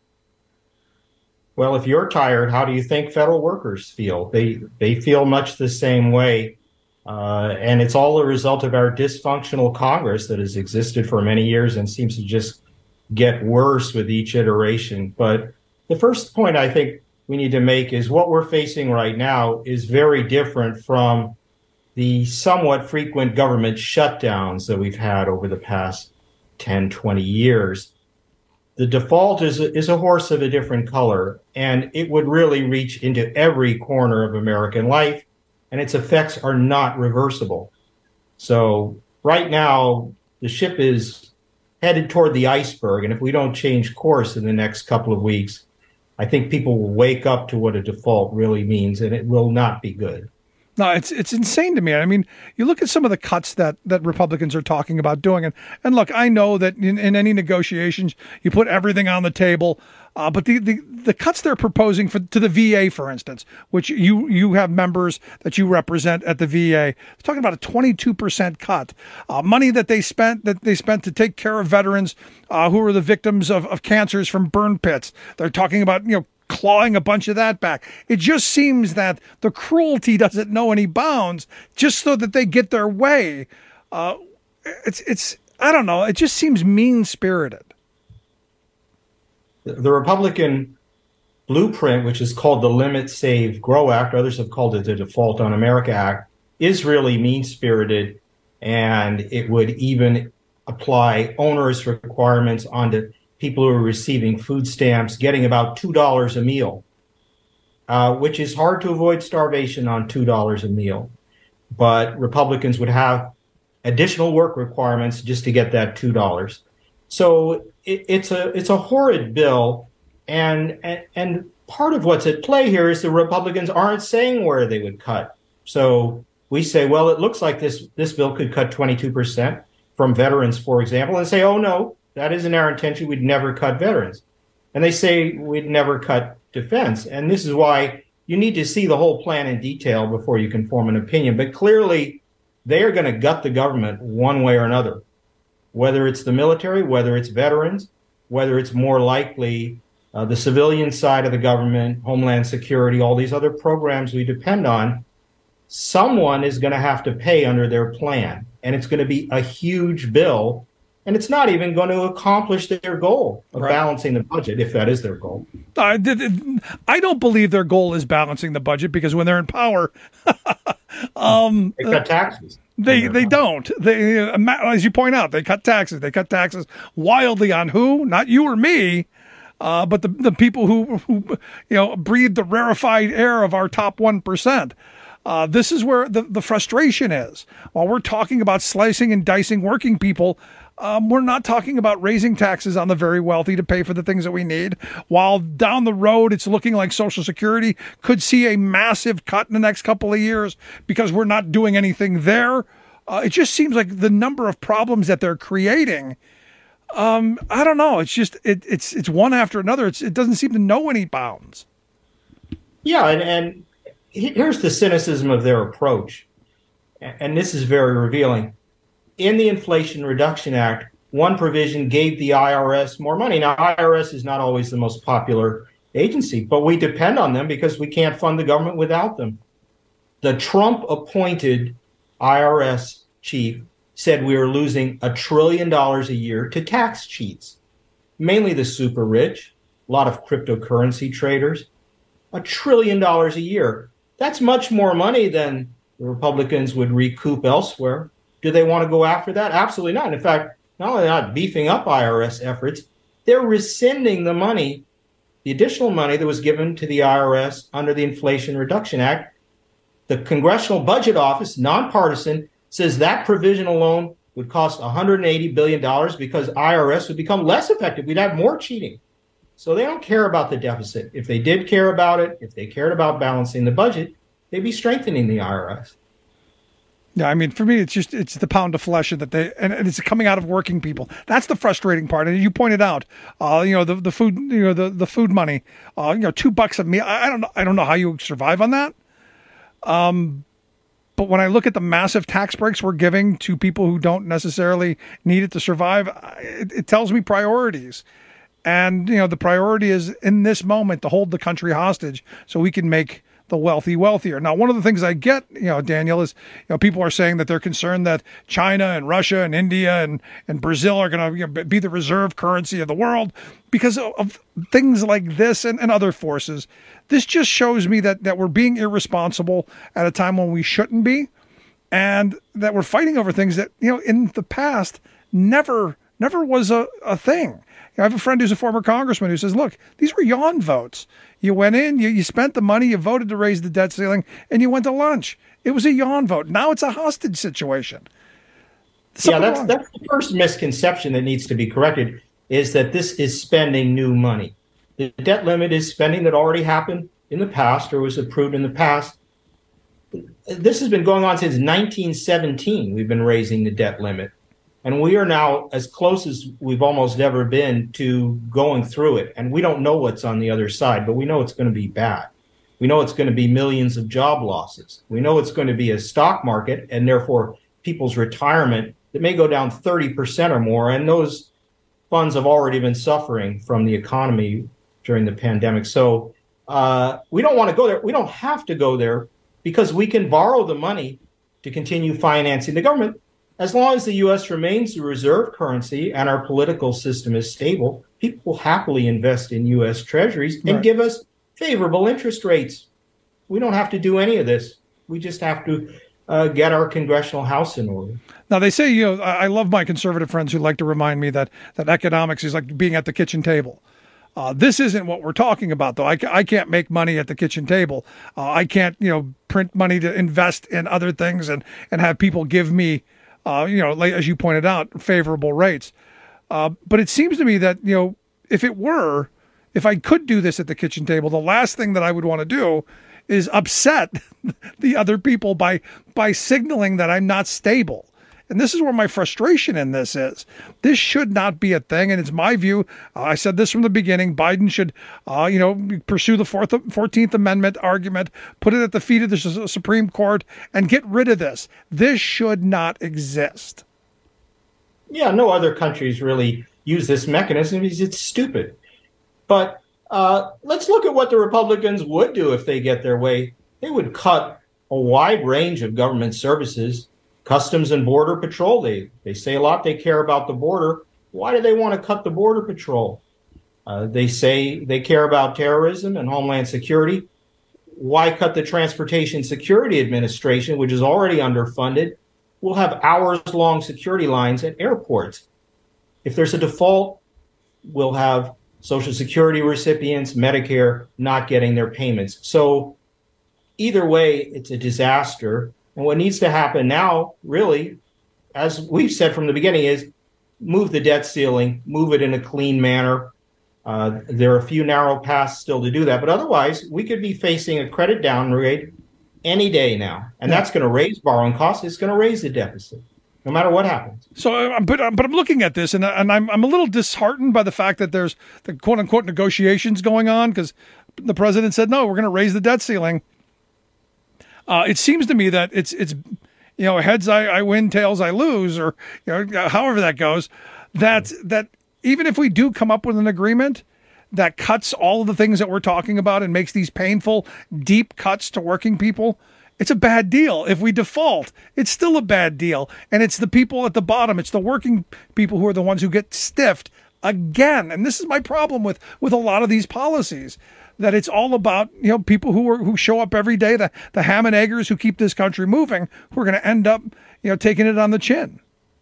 [SPEAKER 7] Well, if you're tired, how do you think federal workers feel? They feel much the same way. And it's all a result of our dysfunctional Congress that has existed for many years and seems to just get worse with each iteration. But the first point I think we need to make is what we're facing right now is very different from the somewhat frequent government shutdowns that we've had over the past 10, 20 years. The default is a horse of a different color, and it would really reach into every corner of American life. And its effects are not reversible. So right now, the ship is headed toward the iceberg. And if we don't change course in the next couple of weeks, I think people will wake up to what a default really means, and it will not be good.
[SPEAKER 22] No, it's insane to me. I mean, you look at some of the cuts that Republicans are talking about doing, and look, I know that in any negotiations, you put everything on the table, but the cuts they're proposing to the VA, for instance, which you have members that you represent at the VA, they're talking about a 22% cut, money that they spent to take care of veterans who were the victims of cancers from burn pits. They're talking about clawing a bunch of that back. It just seems that the cruelty doesn't know any bounds, just so that they get their way. It's I don't know. It just seems mean-spirited.
[SPEAKER 7] The Republican blueprint, which is called the Limit, Save, Grow Act, others have called it the Default on America Act, is really mean-spirited, and it would even apply onerous requirements onto people who are receiving food stamps, getting about $2 a meal, which is hard to avoid starvation on $2 a meal. But Republicans would have additional work requirements just to get that $2. So it's a horrid bill, and part of what's at play here is the Republicans aren't saying where they would cut. So we say, well, it looks like this bill could cut 22% from veterans, for example, and say, oh no, that isn't our intention. We'd never cut veterans. And they say we'd never cut defense. And this is why you need to see the whole plan in detail before you can form an opinion. But clearly, they are going to gut the government one way or another, whether it's the military, whether it's veterans, whether it's more likely the civilian side of the government, Homeland Security, all these other programs we depend on. Someone is going to have to pay under their plan. And it's going to be a huge bill. And it's not even going to accomplish their goal of balancing the budget, if that is their goal.
[SPEAKER 22] I don't believe their goal is balancing the budget, because when they're in power,
[SPEAKER 7] they cut taxes.
[SPEAKER 22] They don't. They, as you point out, they cut taxes. They cut taxes wildly on who? Not you or me, but the people who breathe the rarefied air of our top 1%. This is where the frustration is. While we're talking about slicing and dicing working people, we're not talking about raising taxes on the very wealthy to pay for the things that we need. While down the road, it's looking like Social Security could see a massive cut in the next couple of years because we're not doing anything there. It just seems like the number of problems that they're creating. I don't know. It's just it's one after another. It doesn't seem to know any bounds.
[SPEAKER 7] Yeah, and here's the cynicism of their approach, and this is very revealing. in the Inflation Reduction Act, one provision gave the IRS more money. Now, IRS is not always the most popular agency, but we depend on them because we can't fund the government without them. The Trump-appointed IRS chief said we were losing $1 trillion a year to tax cheats, mainly the super rich, a lot of cryptocurrency traders. $1 trillion a year. That's much more money than the Republicans would recoup elsewhere. Do they want to go after that? Absolutely not. In fact, not only not beefing up IRS efforts, they're rescinding the money, the additional money that was given to the IRS under the Inflation Reduction Act. The Congressional Budget Office, nonpartisan, says that provision alone would cost $180 billion because IRS would become less effective. We'd have more cheating. So they don't care about the deficit. If they did care about it, if they cared about balancing the budget, they'd be strengthening the IRS.
[SPEAKER 22] Yeah, I mean, for me, it's the pound of flesh that and it's coming out of working people. That's the frustrating part. And you pointed out, the food, the food money, $2 a meal. I don't know how you survive on that. But when I look at the massive tax breaks we're giving to people who don't necessarily need it to survive, it tells me priorities. And, the priority is in this moment to hold the country hostage so we can make the wealthy wealthier. Now, one of the things I get, Daniel, is, people are saying that they're concerned that China and Russia and India and Brazil are going to be the reserve currency of the world because of things like this and other forces. This just shows me that we're being irresponsible at a time when we shouldn't be, and that we're fighting over things that, in the past never was a thing. I have a friend who's a former congressman who says, look, these were yawn votes. You went in, you spent the money, you voted to raise the debt ceiling, and you went to lunch. It was a yawn vote. Now it's a hostage situation.
[SPEAKER 7] That's the first misconception that needs to be corrected, is that this is spending new money. The debt limit is spending that already happened in the past or was approved in the past. This has been going on since 1917. We've been raising the debt limit. And we are now as close as we've almost ever been to going through it. And we don't know what's on the other side, but we know it's going to be bad. We know it's going to be millions of job losses. We know it's going to be a stock market and therefore people's retirement that may go down 30% or more. And those funds have already been suffering from the economy during the pandemic. So we don't want to go there. We don't have to go there because we can borrow the money to continue financing the government. As long as the U.S. remains the reserve currency and our political system is stable, people will happily invest in U.S. treasuries and give us favorable interest rates. We don't have to do any of this. We just have to get our congressional house in order.
[SPEAKER 22] Now, they say, I love my conservative friends who like to remind me that economics is like being at the kitchen table. This isn't what we're talking about, though. I can't make money at the kitchen table. I can't, print money to invest in other things and have people give me, like, as you pointed out, favorable rates. But it seems to me that, if I could do this at the kitchen table, the last thing that I would want to do is upset the other people by signaling that I'm not stable. And this is where my frustration in this is. This should not be a thing. And it's my view. I said this from the beginning. Biden should, pursue the 14th Amendment argument, put it at the feet of the Supreme Court, and get rid of this. This should not exist.
[SPEAKER 7] Yeah, no other countries really use this mechanism because it's stupid. But let's look at what the Republicans would do if they get their way. They would cut a wide range of government services. Customs and Border Patrol, they say a lot they care about the border. Why do they want to cut the Border Patrol? They say they care about terrorism and Homeland Security. Why cut the Transportation Security Administration, which is already underfunded? We'll have hours-long security lines at airports. If there's a default, we'll have Social Security recipients, Medicare, not getting their payments. So either way, it's a disaster. And what needs to happen now, really, as we've said from the beginning, is move the debt ceiling, move it in a clean manner. There are a few narrow paths still to do that. But otherwise, we could be facing a credit downgrade any day now. And that's going to raise borrowing costs. It's going to raise the deficit, no matter what happens.
[SPEAKER 22] So, but I'm looking at this, and I'm a little disheartened by the fact that there's the quote-unquote negotiations going on, because the president said, no, we're going to raise the debt ceiling. It seems to me that it's heads I win, tails I lose, or however that goes, that even if we do come up with an agreement that cuts all of the things that we're talking about and makes these painful, deep cuts to working people, it's a bad deal. If we default, it's still a bad deal. And it's the people at the bottom, it's the working people who are the ones who get stiffed again. And this is my problem with a lot of these policies, that it's all about, people who show up every day, the ham and eggers who keep this country moving, who are going to end up, taking it on the chin.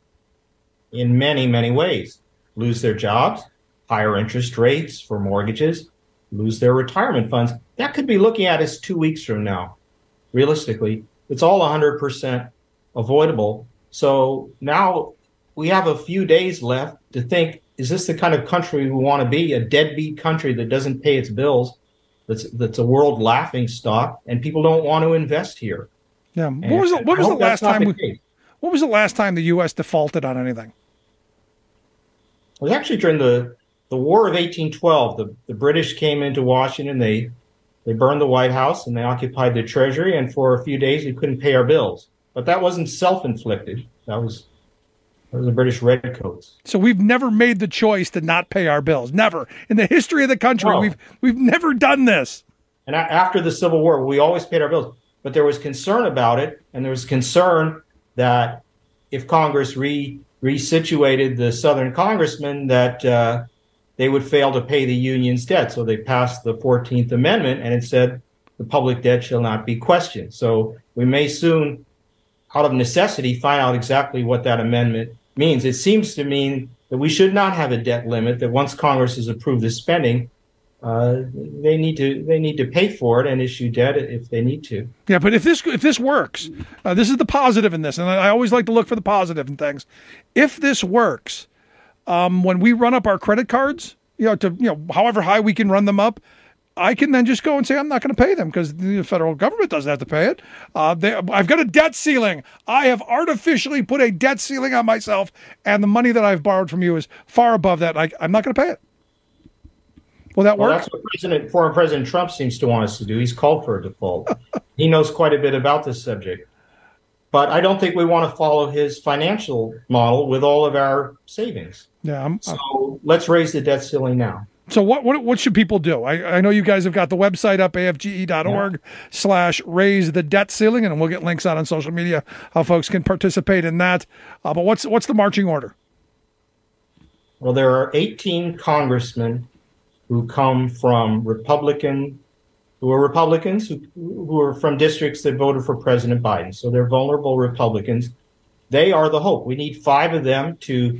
[SPEAKER 7] In many, many ways. Lose their jobs, higher interest rates for mortgages, lose their retirement funds. That could be looking at us 2 weeks from now. Realistically, it's all 100% avoidable. So now we have a few days left to think, is this the kind of country we want to be? A deadbeat country that doesn't pay its bills, that's a world laughing stock, and people don't want to invest here.
[SPEAKER 22] Yeah. What was the last time the U.S. defaulted on anything?
[SPEAKER 7] It was actually during the War of 1812. The British came into Washington. They burned the White House and they occupied the Treasury. And for a few days, we couldn't pay our bills. But that wasn't self-inflicted. That was the British Redcoats.
[SPEAKER 22] So we've never made the choice to not pay our bills. Never. In the history of the country, no. We've never done this.
[SPEAKER 7] And after the Civil War, we always paid our bills. But there was concern about it. And there was concern that if Congress resituated the Southern congressmen, that they would fail to pay the Union's debt. So they passed the 14th Amendment, and it said the public debt shall not be questioned. So we may soon, out of necessity, find out exactly what that amendment means. It seems to mean that we should not have a debt limit, that once Congress has approved the spending, they need to pay for it and issue debt if they need to.
[SPEAKER 22] Yeah, but if this works, this is the positive in this, and I always like to look for the positive in things. If this works, when we run up our credit cards, however high we can run them up, I can then just go and say I'm not going to pay them because the federal government doesn't have to pay it. I've got a debt ceiling. I have artificially put a debt ceiling on myself, and the money that I've borrowed from you is far above that. I'm not going to pay it. Will that work?
[SPEAKER 7] That's what former President Trump seems to want us to do. He's called for a default. He knows quite a bit about this subject. But I don't think we want to follow his financial model with all of our savings.
[SPEAKER 22] Yeah.
[SPEAKER 7] So let's raise the debt ceiling now.
[SPEAKER 22] So what should people do? I know you guys have got the website up, afge.org/raise the debt ceiling, and we'll get links out on social media how folks can participate in that. But what's the marching order?
[SPEAKER 7] Well, there are 18 congressmen who come from Republicans who are from districts that voted for President Biden. So they're vulnerable Republicans. They are the hope. We need 5 of them to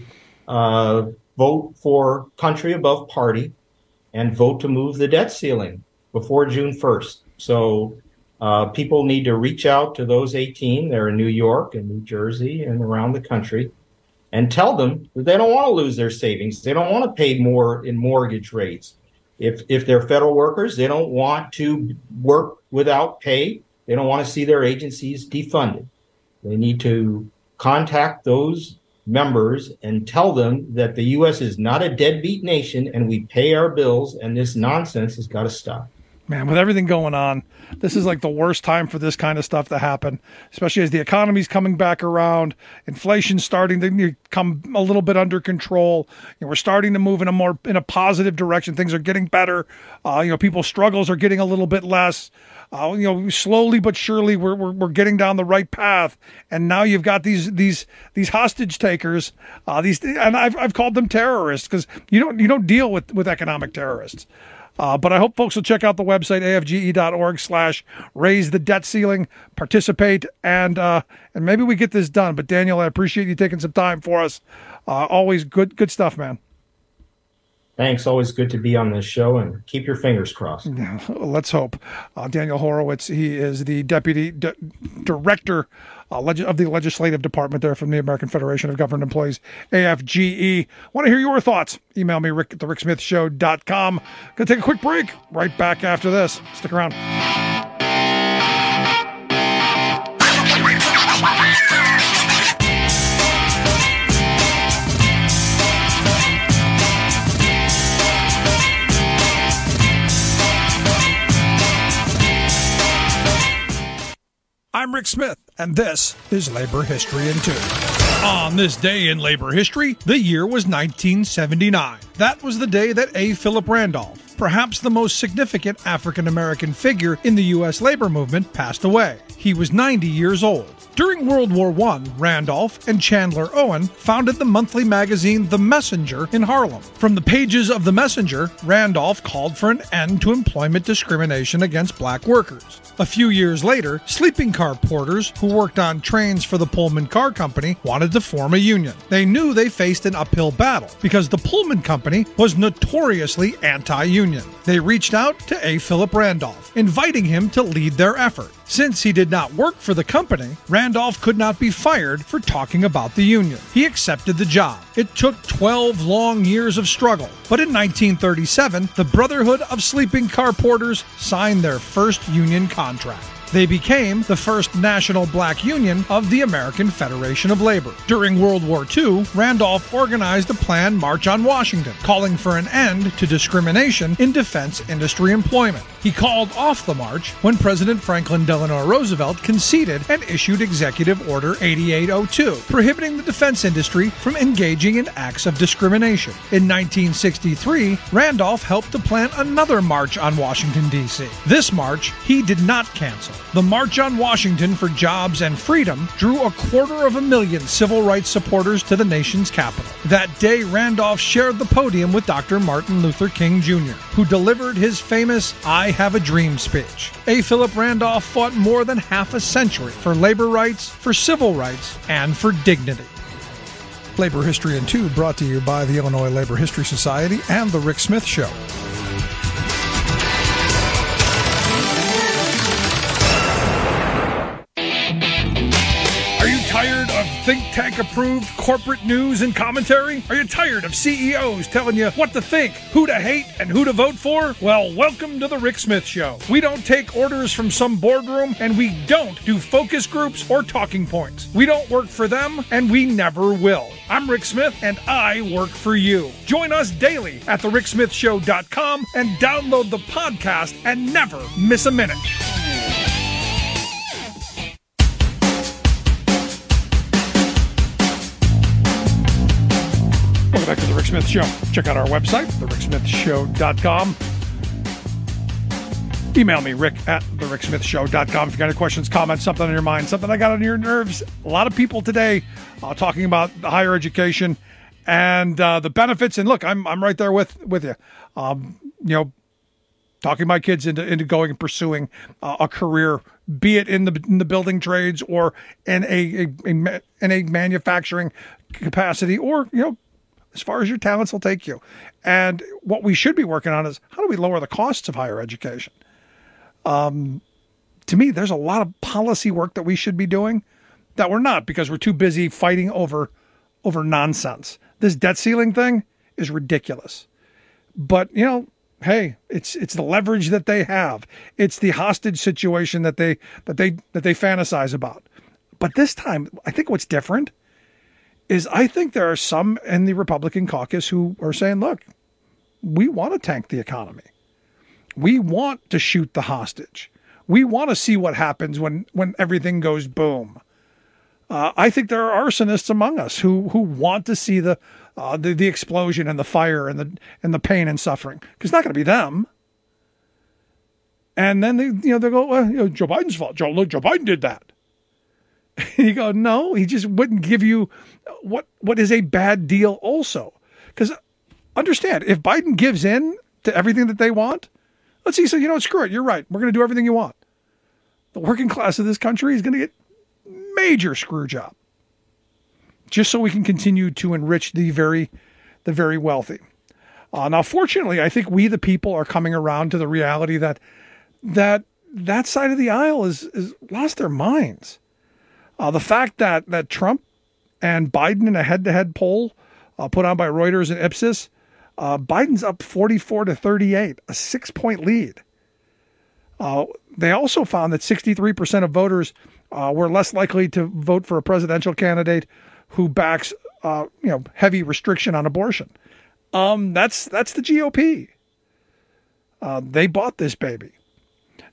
[SPEAKER 7] vote for country above party and vote to move the debt ceiling before June 1st. So people need to reach out to those 18. They're in New York and New Jersey and around the country, and tell them that they don't want to lose their savings. They don't want to pay more in mortgage rates. If they're federal workers, they don't want to work without pay. They don't want to see their agencies defunded. They need to contact those members and tell them that the U.S. is not a deadbeat nation and we pay our bills, and this nonsense has got to stop.
[SPEAKER 22] Man, with everything going on, this is like the worst time for this kind of stuff to happen, especially as the economy's coming back around, inflation's starting to come a little bit under control. We're starting to move in a positive direction. Things are getting better. People's struggles are getting a little bit less. Slowly but surely we're getting down the right path. And now you've got these hostage takers. And I've called them terrorists because you don't deal with economic terrorists. But I hope folks will check out the website, afge.org/raise the debt ceiling, participate, and maybe we get this done. But Daniel, I appreciate you taking some time for us. Always good stuff, man.
[SPEAKER 7] Thanks. Always good to be on this show, and keep your fingers crossed.
[SPEAKER 22] Yeah, let's hope. Daniel Horowitz, he is the Deputy Director of the Legislative Department there from the American Federation of Government Employees, AFGE. Want to hear your thoughts? Email me, Rick at thericksmithshow.com. Going to take a quick break. Right back after this. Stick around. I'm Rick Smith, and this is Labor History in 2. On this day in labor history, the year was 1979. That was the day that A. Philip Randolph, perhaps the most significant African-American figure in the U.S. labor movement, passed away. He was 90 years old. During World War I, Randolph and Chandler Owen founded the monthly magazine The Messenger in Harlem. From the pages of The Messenger, Randolph called for an end to employment discrimination against black workers. A few years later, sleeping car porters who worked on trains for the Pullman Car Company wanted to form a union. They knew they faced an uphill battle because the Pullman Company was notoriously anti-union. They reached out to A. Philip Randolph, inviting him to lead their effort. Since he did not work for the company, Randolph could not be fired for talking about the union. He accepted the job. It took 12 long years of struggle, but in 1937, the Brotherhood of Sleeping Car Porters signed their first union contract. They became the first national black union of the American Federation of Labor. During World War II, Randolph organized a planned March on Washington, calling for an end to discrimination in defense industry employment. He called off the march when President Franklin Delano Roosevelt conceded and issued Executive Order 8802, prohibiting the defense industry from engaging in acts of discrimination. In 1963, Randolph helped to plan another March on Washington, D.C. This march he did not cancel. The March on Washington for Jobs and Freedom drew 250,000 civil rights supporters to the nation's capital. That day, Randolph shared the podium with Dr. Martin Luther King Jr., who delivered his famous I Have a Dream speech. A. Philip Randolph fought more than half a century for labor rights, for civil rights, and for dignity. Labor History in 2 brought to you by the Illinois Labor History Society and The Rick Smith Show. Tired of think tank approved corporate news and commentary? Are you tired of CEOs telling you what to think, who to hate, and who to vote for? Well, welcome to the Rick Smith Show. We don't take orders from some boardroom, and we don't do focus groups or talking points. We don't work for them, and we never will. I'm Rick Smith, and I work for you. Join us daily at thericksmithshow.com and download the podcast and never miss a minute. Welcome back to The Rick Smith Show. Check out our website, thericksmithshow.com. Email me, rick@thericksmithshow.com. If you got any questions, comments, something on your mind, something I got on your nerves. A lot of people today talking about the higher education and the benefits. And look, I'm right there with you. Talking my kids into going and pursuing a career, be it in the building trades or in a manufacturing capacity, or as far as your talents will take you. And what we should be working on is how do we lower the costs of higher education? To me, there's a lot of policy work that we should be doing that we're not, because we're too busy fighting over nonsense. This debt ceiling thing is ridiculous. But, hey, it's the leverage that they have. It's the hostage situation that they fantasize about. But this time, I think what's different is I think there are some in the Republican caucus who are saying, look, we want to tank the economy. We want to shoot the hostage. We want to see what happens when everything goes boom. I think there are arsonists among us who want to see the explosion and the fire and the pain and suffering, because it's not going to be them. And then they go, well, Joe Biden's fault. Joe Biden did that. And you go, no, he just wouldn't give you what is a bad deal also. Because understand, if Biden gives in to everything that they want, let's see, so screw it, you're right, we're going to do everything you want. The working class of this country is going to get major screw job just so we can continue to enrich the very wealthy. Now, fortunately, I think we, the people, are coming around to the reality that side of the aisle is lost their minds. The fact that Trump and Biden in a head-to-head poll put on by Reuters and Ipsos, Biden's up 44-38, a 6-point lead. They also found that 63% of voters were less likely to vote for a presidential candidate who backs heavy restriction on abortion. That's the GOP. They bought this baby.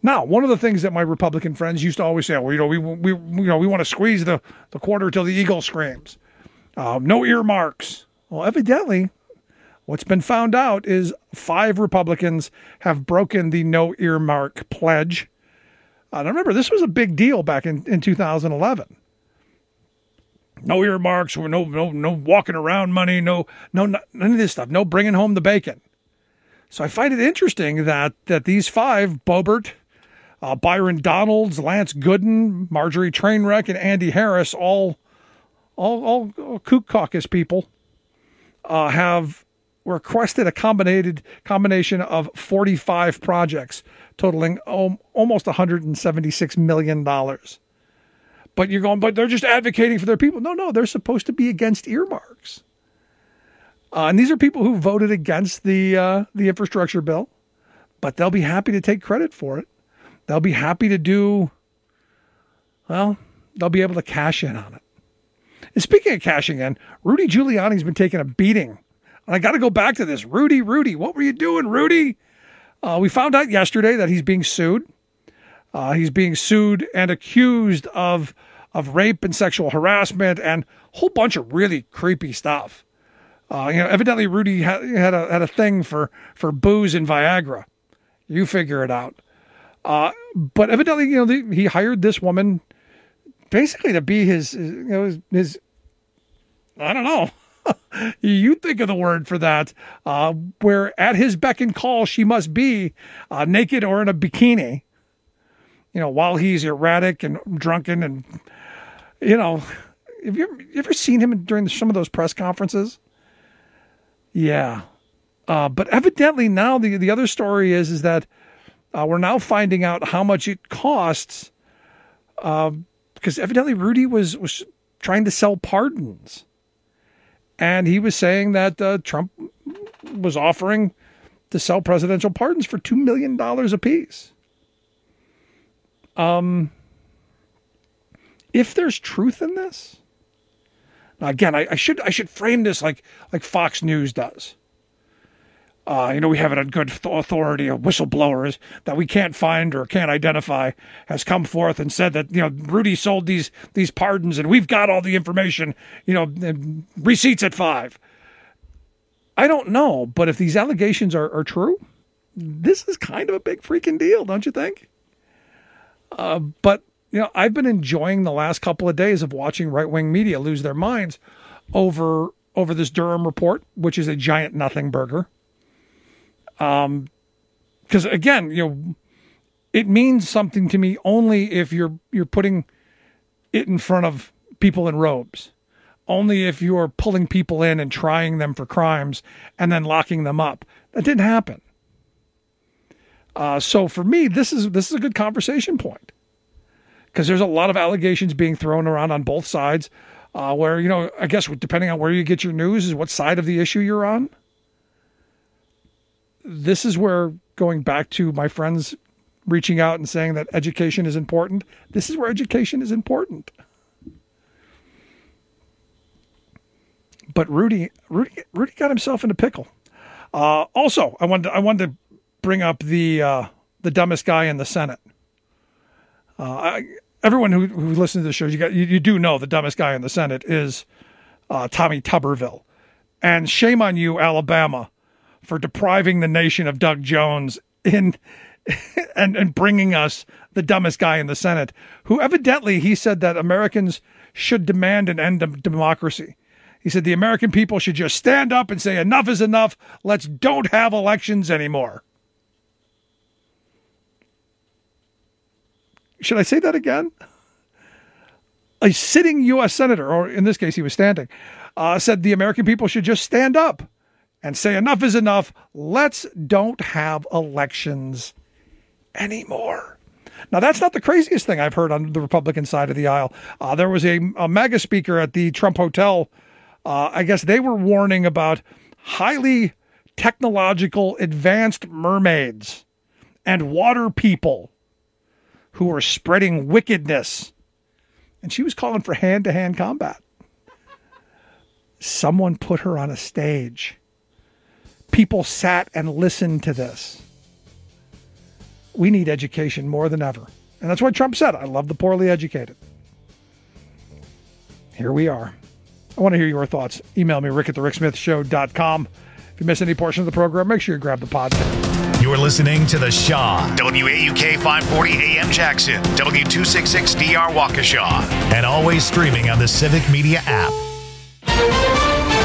[SPEAKER 22] Now, one of the things that my Republican friends used to always say, well, we want to squeeze the quarter till the eagle screams. No earmarks. Well, evidently, what's been found out is 5 Republicans have broken the no earmark pledge. Now remember, this was a big deal back in 2011. No earmarks, or no walking around money, no none of this stuff, no bringing home the bacon. So I find it interesting that these 5, Boebert, Byron Donalds, Lance Gooden, Marjorie Trainwreck, and Andy Harris, all Kook Caucus people, have requested a combination of 45 projects totaling almost $176 million. But you're going, but they're just advocating for their people. No, they're supposed to be against earmarks. And these are people who voted against the infrastructure bill, but they'll be happy to take credit for it. They'll be happy to they'll be able to cash in on it. And speaking of cashing in, Rudy Giuliani's been taking a beating. And I got to go back to this. Rudy, what were you doing, Rudy? We found out yesterday that he's being sued. He's being sued and accused of rape and sexual harassment and a whole bunch of really creepy stuff. Evidently Rudy had a thing for booze and Viagra. You figure it out. But evidently, he hired this woman basically to be his I don't know. You think of the word for that, where at his beck and call, she must be naked or in a bikini, while he's erratic and drunken. And, have you ever seen him during some of those press conferences? Yeah. But evidently now the other story is that we're now finding out how much it costs, because evidently Rudy was trying to sell pardons. And he was saying that Trump was offering to sell presidential pardons for $2 million apiece. If there's truth in this, now again, I should frame this like Fox News does. We have it on good authority. A whistleblower that we can't find or can't identify has come forth and said that, Rudy sold these pardons and we've got all the information, receipts at 5. I don't know, but if these allegations are true, this is kind of a big freaking deal, don't you think? But I've been enjoying the last couple of days of watching right-wing media lose their minds over this Durham report, which is a giant nothing burger. Because again, it means something to me only if you're putting it in front of people in robes, only if you're pulling people in and trying them for crimes and then locking them up. That didn't happen. So for me, this is a good conversation point, because there's a lot of allegations being thrown around on both sides, where, I guess depending on where you get your news is what side of the issue you're on. This is where, going back to my friends reaching out and saying that education is important, this is where education is important. But Rudy got himself in a pickle. Also, I wanted to bring up the dumbest guy in the Senate. Everyone who listens to the show, you do know the dumbest guy in the Senate is Tommy Tuberville, and shame on you, Alabama, for depriving the nation of Doug Jones and bringing us the dumbest guy in the Senate, who evidently he said that Americans should demand an end of democracy. He said the American people should just stand up and say enough is enough. Let's don't have elections anymore. Should I say that again? A sitting U.S. senator, or in this case he was standing, said the American people should just stand up and say enough is enough. Let's don't have elections anymore. Now, that's not the craziest thing I've heard on the Republican side of the aisle. There was a MAGA speaker at the Trump Hotel. I guess they were warning about highly technological advanced mermaids and water people who were spreading wickedness. And she was calling for hand-to-hand combat. Someone put her on a stage. People sat and listened to this. We need education more than ever. And that's why Trump said, I love the poorly educated. Here we are. I want to hear your thoughts. Email me, rick@thericksmithshow.com. If you miss any portion of the program, make sure you grab the podcast.
[SPEAKER 1] You're listening to The Shaw, WAUK 540 AM Jackson, W266DR Waukesha, and always streaming on the Civic Media app.